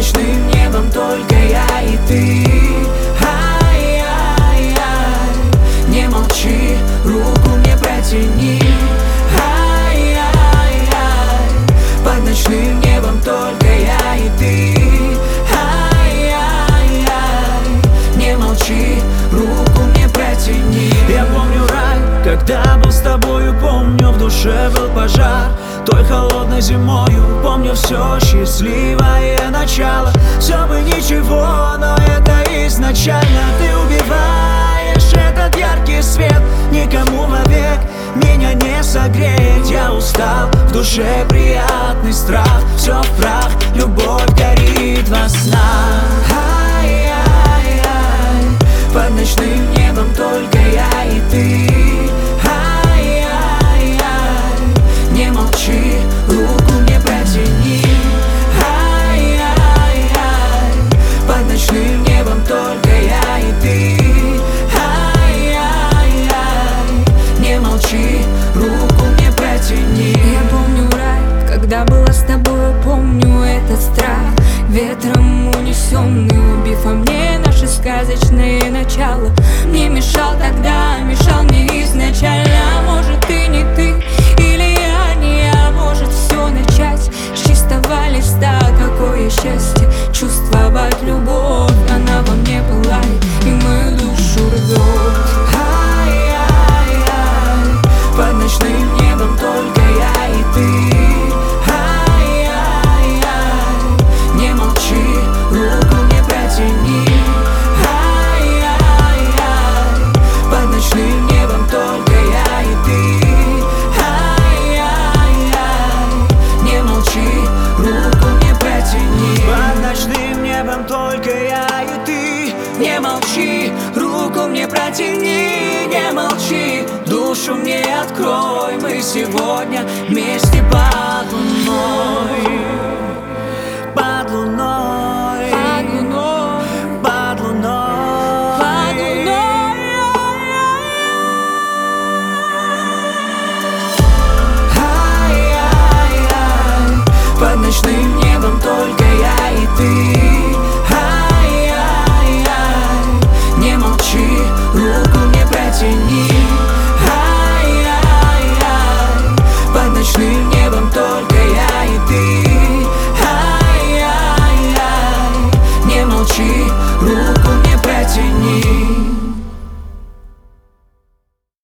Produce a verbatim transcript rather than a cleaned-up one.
ночным небом только я и ты. Ай-яй-яй, не молчи, руку мне протяни. Ай-яй-яй, под ночным небом только я и ты. Ай-яй-яй, не молчи, руку мне протяни. Я помню рай, когда был с тобою, помню, в душе был пожар той холодной зимою. Помню все счастливое начало. Все бы ничего, но это изначально. Ты убиваешь этот яркий свет, никому вовек меня не согреть. Я устал, в душе приятный страх. Все в прах, любовь горит во снах. Ай-яй-яй, под ночным небом только я и ты. Не молчи, руку мне протяни. Ай-яй-яй, под ночным небом только я и ты. Ай-яй-яй, не молчи, руку мне протяни. Я помню рай, когда была с тобой, помню этот страх, ветром унесенный, убив во мне наше сказочное начало. Мне мешал тогда, мешал мне изначально. Может, ты не ты, или я не я. Может, все начать с чистого листа. Какое счастье чувствовать любовь. Она во мне пылает и мою душу рвет. Ай-яй-яй, под ночным небом только я и ты. Ай-яй-яй, не молчи, руку мне протяни. Ай-яй-яй, под ночным небом только я и ты. Ай-яй-яй, не молчи, руку мне протяни. Под ночным небом только я и ты. Не молчи, руку мне протяни. Не молчи, душу мне открой. Мы сегодня вместе под луной.